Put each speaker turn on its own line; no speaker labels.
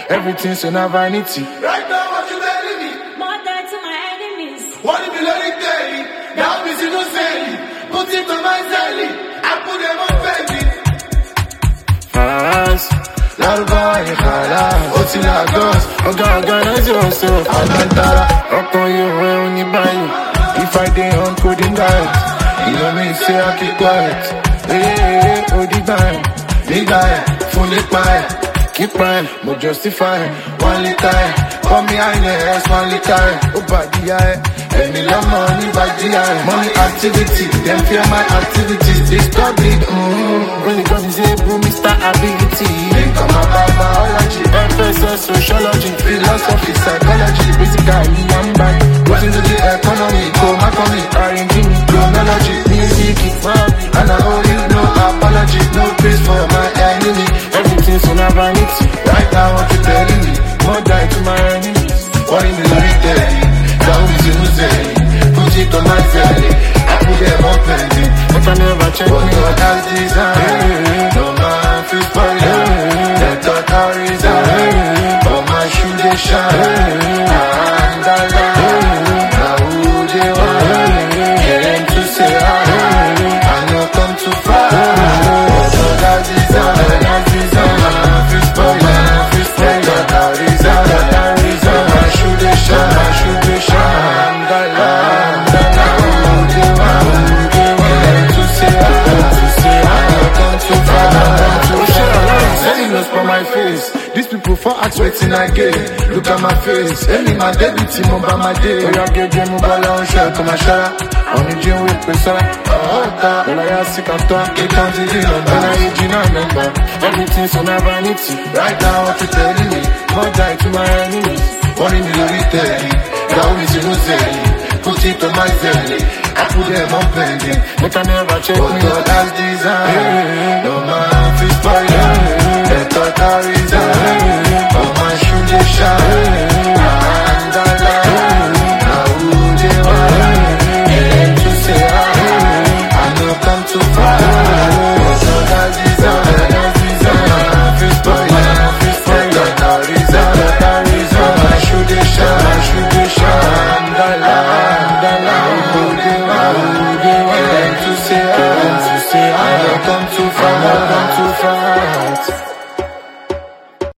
Everything's in a vanity.
Right now, what you telling me?
More than to my enemies.
What if you let it daily? Now is innocently. Put it on my zelly. I put them on belly.
Fast, larva y jala, oti Lagos, oga knows yourself. Alantara, upon you when you buy you. If I dey on coding diet, you know me say I keep quiet. Hey, oh the time, big guy, fully quiet. Keep crying, but justify. 1 liter, call me highness, 1 liter. Oh, body, and me love money, body, money activity. Them fear my activities, they stop it. When it comes to able, Mr. Ability. Think of my biology, FSS, sociology, philosophy, psychology. Basically, I'm back. What's into the economy? Go, my money, R&D, go, melody, music, and I owe you no apology, no place for my enemy. Everything's on a vanity. Right now, what you telling me? More die to my enemies. What in the military? Down with you, Zay. Put it on my belly. I put them on pending. But I never check me what that's design. No man feels spoiler. They thought I resign. But my shoe they shine. And I lie. Now who they want? Get them to say hi. I know come too far. So that's design. That's design. For my face, these people for ask waiting I get. Look at my face, any my debit team over my day. When I get them mobile on share, come and share. On the gym with pressure. When I ask sick and talk, it comes to the number. When I age in a number, everything's on a vanity. Right now, what you telling me? More die to my enemies. One in the military, down is innocent. Put it on my belly. I put them on pending. But I never check me, but that's design. No man feels spoiler.